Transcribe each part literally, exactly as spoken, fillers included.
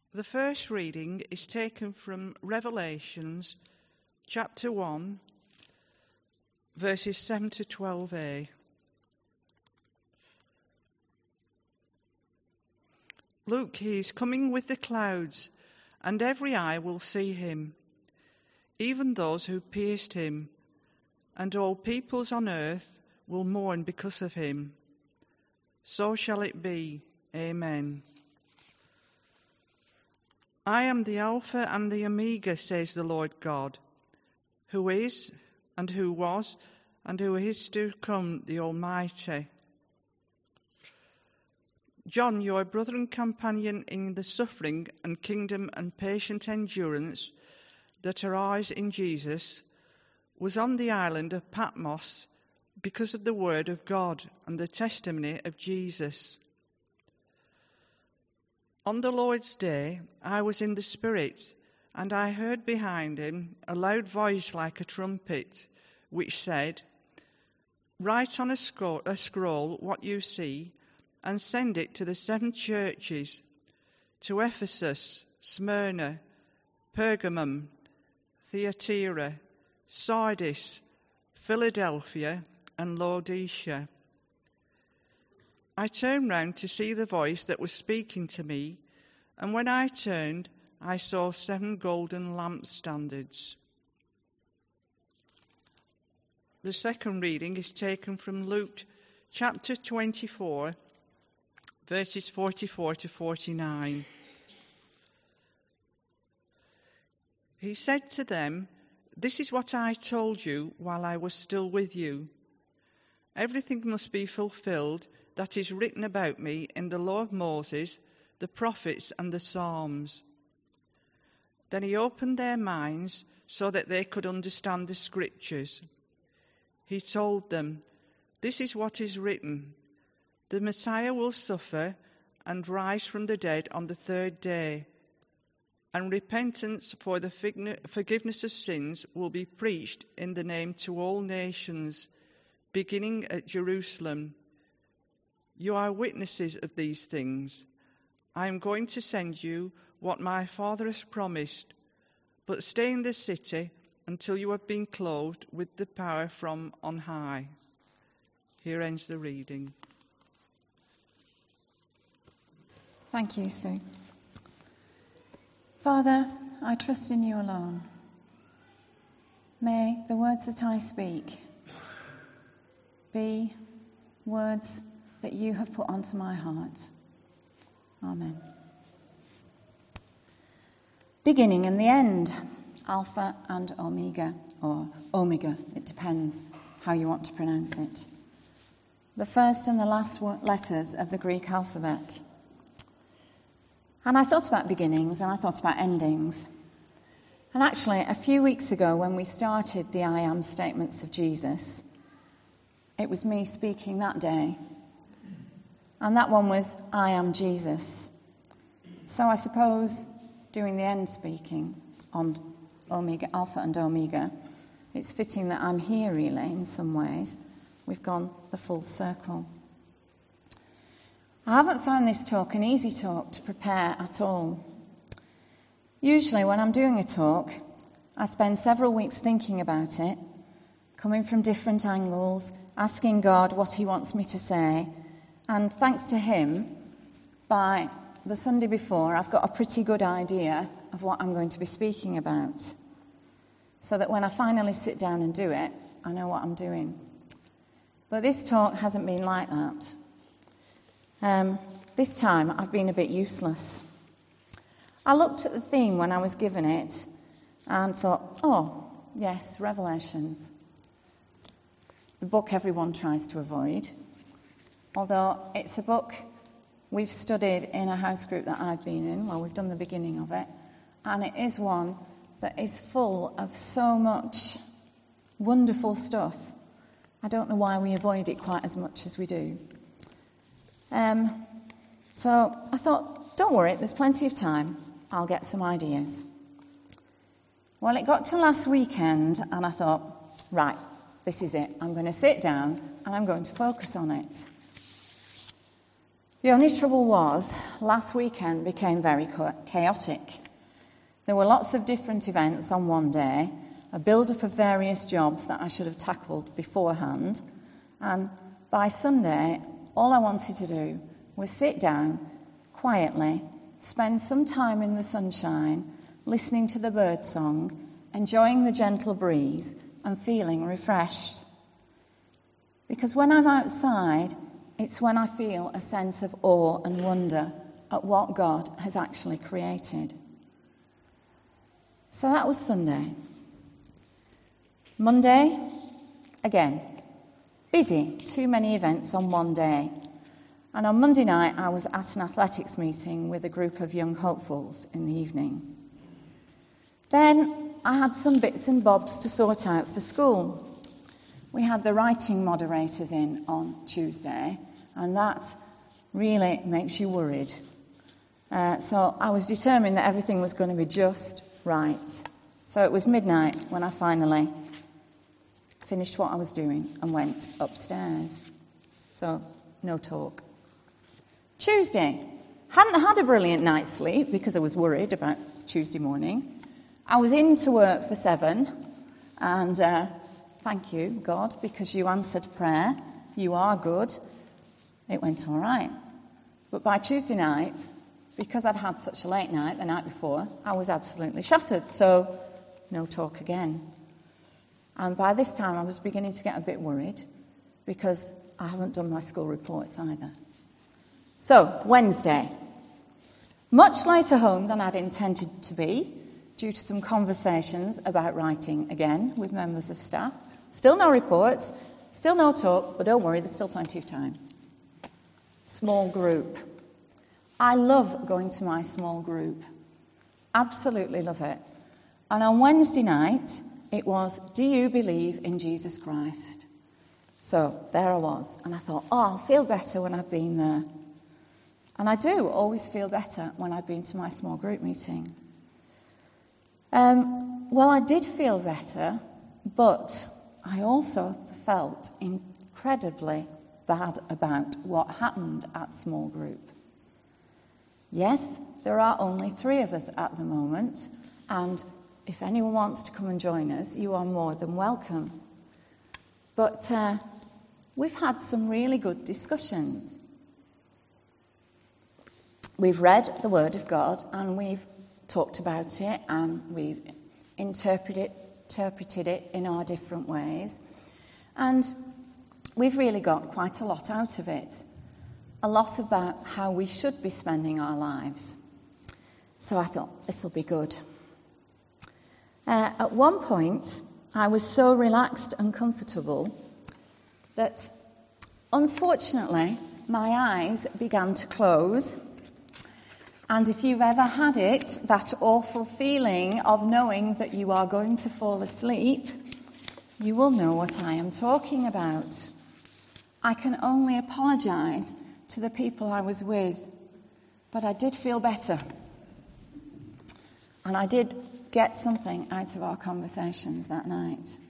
The first reading is taken from Revelations chapter one, verses seven to twelve a. Look, he is coming with the clouds, and every eye will see him, even those who pierced him, and all peoples on earth will mourn because of him. So shall it be. Amen. I am the Alpha and the Omega, says the Lord God, who is, and who was, and who is to come, the Almighty. John, your brother and companion in the suffering and kingdom and patient endurance that are ours in Jesus, was on the island of Patmos because of the word of God and the testimony of Jesus. On the Lord's day, I was in the Spirit, and I heard behind him a loud voice like a trumpet, which said, "Write on a scroll, a scroll what you see, and send it to the seven churches, to Ephesus, Smyrna, Pergamum, Thyatira, Sardis, Philadelphia, and Laodicea." I turned round to see the voice that was speaking to me, and when I turned, I saw seven golden lampstands. The second reading is taken from Luke chapter twenty-four, verses forty-four to forty-nine. He said to them, "This is what I told you while I was still with you. Everything must be fulfilled that is written about me in the law of Moses, the prophets, and the Psalms." Then he opened their minds so that they could understand the scriptures. He told them, "This is what is written. The Messiah will suffer and rise from the dead on the third day, and repentance for the forgiveness of sins will be preached in the name to all nations, beginning at Jerusalem. You are witnesses of these things. I am going to send you what my Father has promised, but stay in the city until you have been clothed with the power from on high." Here ends the reading. Thank you, Sue. Father, I trust in you alone. May the words that I speak be words that you have put onto my heart. Amen. Beginning and the end, Alpha and Omega, or Omega, it depends how you want to pronounce it. The first and the last letters of the Greek alphabet. And I thought about beginnings and I thought about endings. And actually, a few weeks ago when we started the I Am statements of Jesus, it was me speaking that day. And that one was, "I am Jesus." So I suppose doing the end speaking on Omega, Alpha and Omega, it's fitting that I'm here really in some ways. We've gone the full circle. I haven't found this talk an easy talk to prepare at all. Usually when I'm doing a talk, I spend several weeks thinking about it, coming from different angles, asking God what he wants me to say, and thanks to him, by the Sunday before, I've got a pretty good idea of what I'm going to be speaking about, so that when I finally sit down and do it, I know what I'm doing. But this talk hasn't been like that. Um, this time, I've been a bit useless. I looked at the theme when I was given it and thought, oh, yes, Revelations. The book everyone tries to avoid. Although it's a book we've studied in a house group that I've been in, well, we've done the beginning of it, and it is one that is full of so much wonderful stuff. I don't know why we avoid it quite as much as we do. Um, so I thought, don't worry, there's plenty of time. I'll get some ideas. Well, it got to last weekend, and I thought, right, this is it. I'm going to sit down, and I'm going to focus on it. The only trouble was, last weekend became very chaotic. There were lots of different events on one day, a build-up of various jobs that I should have tackled beforehand, and by Sunday, all I wanted to do was sit down, quietly, spend some time in the sunshine, listening to the birdsong, enjoying the gentle breeze, and feeling refreshed. Because when I'm outside, it's when I feel a sense of awe and wonder at what God has actually created. So that was Sunday. Monday, again, busy, too many events on one day. And on Monday night, I was at an athletics meeting with a group of young hopefuls in the evening. Then I had some bits and bobs to sort out for school. We had the writing moderators in on Tuesday, and that really makes you worried. Uh, so I was determined that everything was going to be just right. So it was midnight when I finally finished what I was doing and went upstairs. So, no talk. Tuesday. Hadn't had a brilliant night's sleep because I was worried about Tuesday morning. I was in to work for seven, and uh, thank you, God, because you answered prayer. You are good. It went all right. But by Tuesday night, because I'd had such a late night the night before, I was absolutely shattered. So, no talk again. And by this time, I was beginning to get a bit worried because I haven't done my school reports either. So, Wednesday. Much later home than I'd intended to be, due to some conversations about writing again with members of staff. Still no reports, still no talk, but don't worry, there's still plenty of time. Small group. I love going to my small group. Absolutely love it. And on Wednesday night, it was, do you believe in Jesus Christ? So there I was, and I thought, oh, I'll feel better when I've been there. And I do always feel better when I've been to my small group meeting. Um, well, I did feel better, but I also felt incredibly bad about what happened at small group. Yes, there are only three of us at the moment, and if anyone wants to come and join us, you are more than welcome. But uh, we've had some really good discussions. We've read the Word of God, and we've talked about it, and we've interpreted it, interpreted it in our different ways. And we've really got quite a lot out of it. A lot about how we should be spending our lives. So I thought, this will be good. Uh, at one point, I was so relaxed and comfortable that, unfortunately, my eyes began to close. And if you've ever had it, that awful feeling of knowing that you are going to fall asleep, you will know what I am talking about. I can only apologise to the people I was with, but I did feel better. And I did get something out of our conversations that night.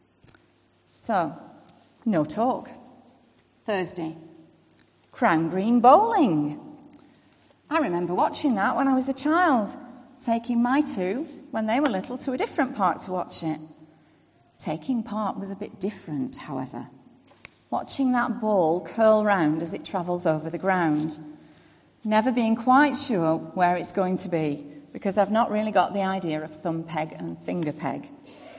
So, no talk. Thursday. Crown Green Bowling. I remember watching that when I was a child, taking my two, when they were little, to a different park to watch it. Taking part was a bit different, however. Watching that ball curl round as it travels over the ground. Never being quite sure where it's going to be, because I've not really got the idea of thumb peg and finger peg.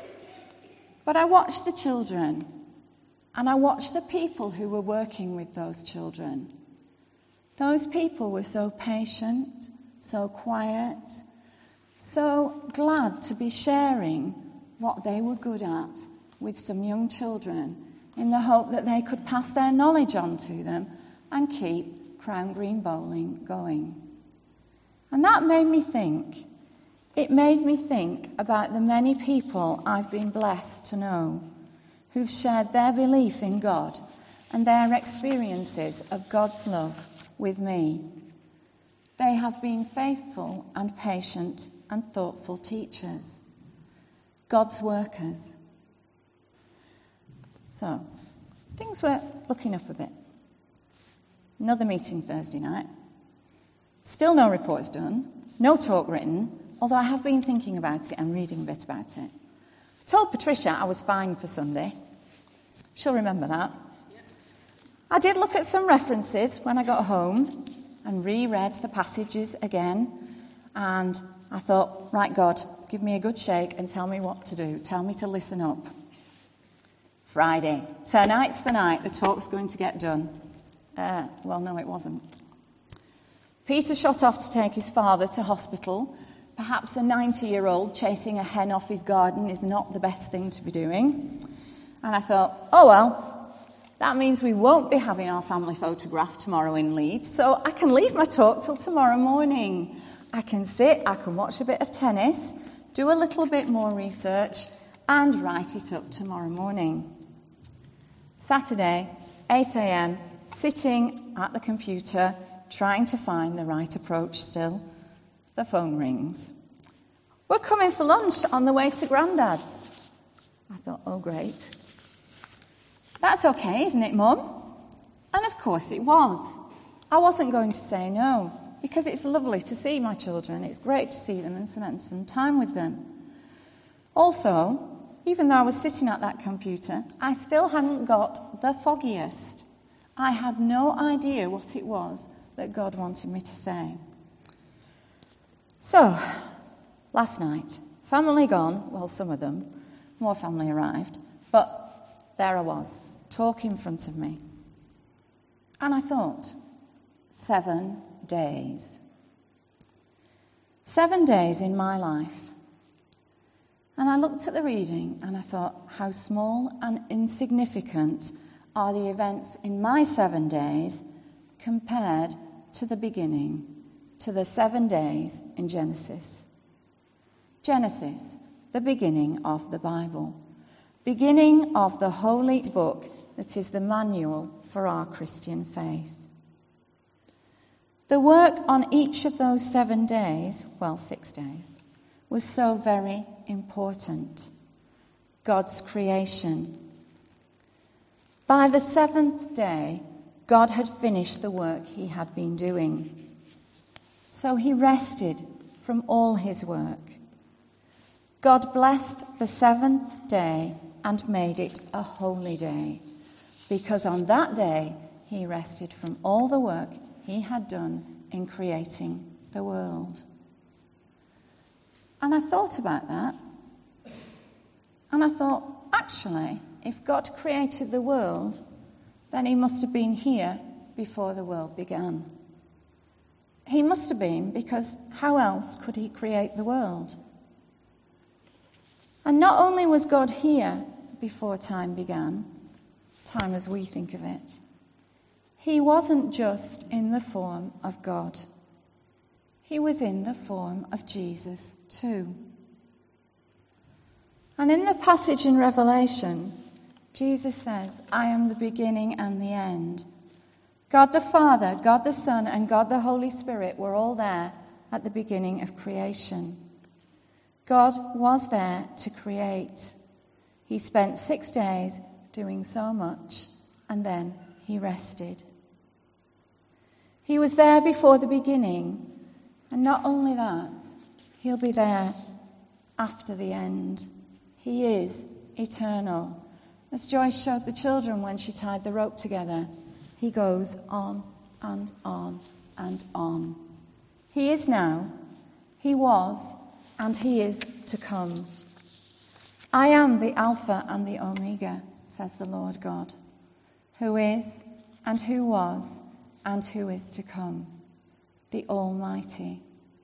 But I watched the children, and I watched the people who were working with those children. Those people were so patient, so quiet, so glad to be sharing what they were good at with some young children in the hope that they could pass their knowledge on to them and keep Crown Green Bowling going. And that made me think. It made me think about the many people I've been blessed to know who've shared their belief in God and their experiences of God's love with me. They have been faithful and patient and thoughtful teachers, God's workers. So, things were looking up a bit. Another meeting Thursday night. Still no reports done, no talk written, although I have been thinking about it and reading a bit about it. I told Patricia I was fine for Sunday. She'll remember that. I did look at some references when I got home and reread the passages again, and I thought, right, God, give me a good shake and tell me what to do. Tell me to listen up. Friday. Tonight's the night the talk's going to get done. Uh, well, no, it wasn't. Peter shot off to take his father to hospital. Perhaps a ninety-year-old chasing a hen off his garden is not the best thing to be doing. And I thought, oh well, that means we won't be having our family photograph tomorrow in Leeds, so I can leave my talk till tomorrow morning. I can sit, I can watch a bit of tennis, do a little bit more research, and write it up tomorrow morning. Saturday, eight a.m, sitting at the computer, trying to find the right approach still. The phone rings. We're coming for lunch on the way to Grandad's. I thought, oh, great. That's okay, isn't it, Mum? And of course it was. I wasn't going to say no, because it's lovely to see my children. It's great to see them and spend some time with them. Also, even though I was sitting at that computer, I still hadn't got the foggiest. I had no idea what it was that God wanted me to say. So, last night, family gone, well, some of them, more family arrived, but there I was, talk in front of me. And I thought, seven days. Seven days in my life. And I looked at the reading and I thought, how small and insignificant are the events in my seven days compared to the beginning, to the seven days in Genesis. Genesis, the beginning of the Bible, beginning of the holy book that is the manual for our Christian faith. The work on each of those seven days, well, six days, was so very important. God's creation. By the seventh day, God had finished the work he had been doing. So he rested from all his work. God blessed the seventh day and made it a holy day, because on that day he rested from all the work he had done in creating the world. And I thought about that, and I thought, actually, if God created the world, then he must have been here before the world began. He must have been, because how else could he create the world? And not only was God here before time began, time as we think of it, he wasn't just in the form of God. He was in the form of Jesus too. And in the passage in Revelation, Jesus says, I am the beginning and the end. God the Father, God the Son, and God the Holy Spirit were all there at the beginning of creation. God was there to create. He spent six days doing so much, and then he rested. He was there before the beginning, and not only that, he'll be there after the end. He is eternal. As Joyce showed the children when she tied the rope together, he goes on and on and on. He is now, he was, and he is to come. I am the Alpha and the Omega, says the Lord God, who is, and who was, and who is to come, the Almighty.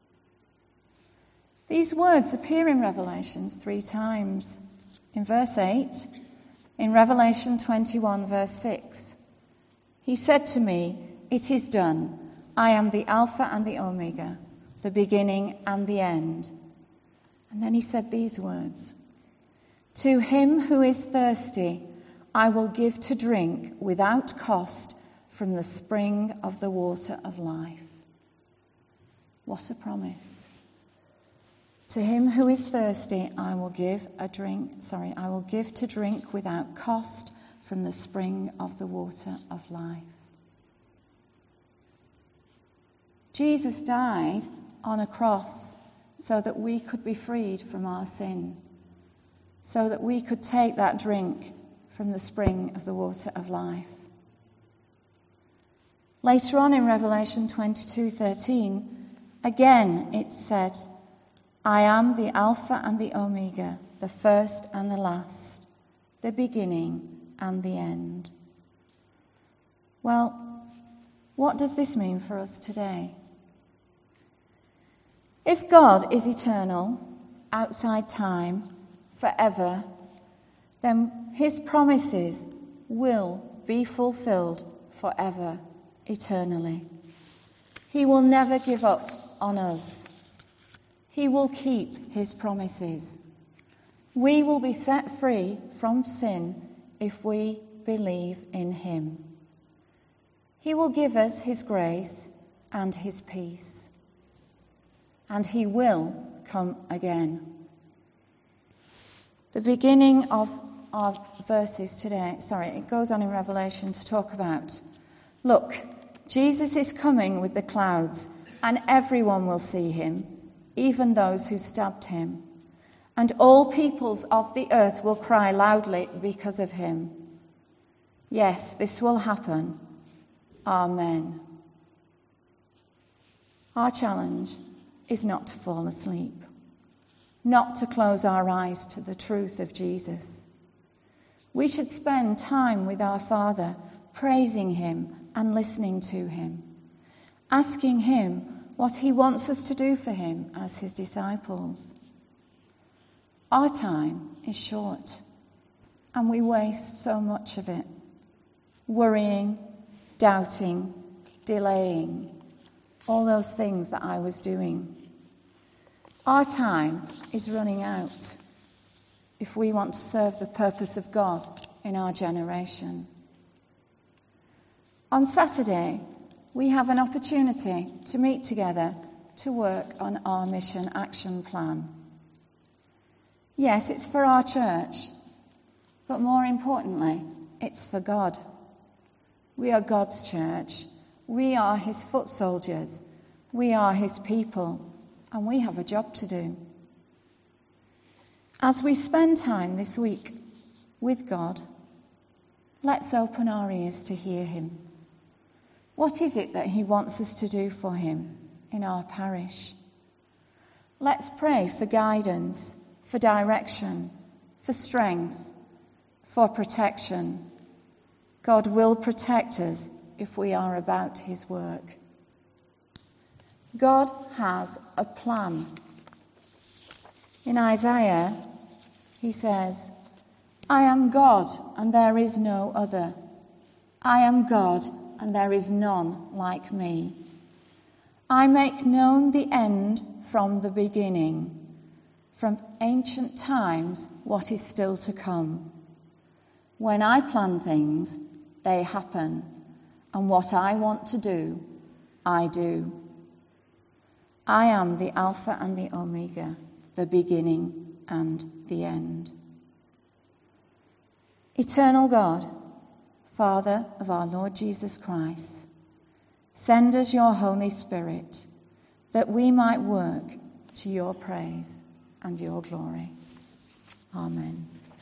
These words appear in Revelation three times. In verse eight, in Revelation twenty-one, verse six, he said to me, it is done. I am the Alpha and the Omega, the beginning and the end. And then he said these words, to him who is thirsty, I will give to drink without cost from the spring of the water of life. What a promise. To him who is thirsty, I will give a drink, sorry, I will give to drink without cost from the spring of the water of life. Jesus died on a cross so that we could be freed from our sin, so that we could take that drink from the spring of the water of life. Later on in Revelation twenty-two thirteen, again it said, I am the Alpha and the Omega, the first and the last, the beginning and the end. Well, what does this mean for us today? If God is eternal, outside time, forever, then his promises will be fulfilled forever, eternally. He will never give up on us. He will keep his promises. We will be set free from sin if we believe in him. He will give us his grace and his peace. And he will come again. The beginning of our verses today, sorry, it goes on in Revelation to talk about, look, Jesus is coming with the clouds, and everyone will see him, even those who stabbed him. And all peoples of the earth will cry loudly because of him. Yes, this will happen. Amen. Our challenge is not to fall asleep, not to close our eyes to the truth of Jesus. We should spend time with our Father, praising him and listening to him, asking him what he wants us to do for him as his disciples. Our time is short, and we waste so much of it, worrying, doubting, delaying, all those things that I was doing. Our time is running out if we want to serve the purpose of God in our generation. On Saturday, we have an opportunity to meet together to work on our mission action plan. Yes, it's for our church, but more importantly, it's for God. We are God's church. We are his foot soldiers. We are his people, and we have a job to do. As we spend time this week with God, let's open our ears to hear him. What is it that he wants us to do for him in our parish? Let's pray for guidance, for direction, for strength, for protection. God will protect us if we are about his work. God has a plan. In Isaiah, he says, I am God and there is no other. I am God and there is none like me. I make known the end from the beginning, from ancient times what is still to come. When I plan things, they happen, and what I want to do, I do. I am the Alpha and the Omega, the beginning and the end. Eternal God, Father of our Lord Jesus Christ, send us your Holy Spirit, that we might work to your praise and your glory. Amen.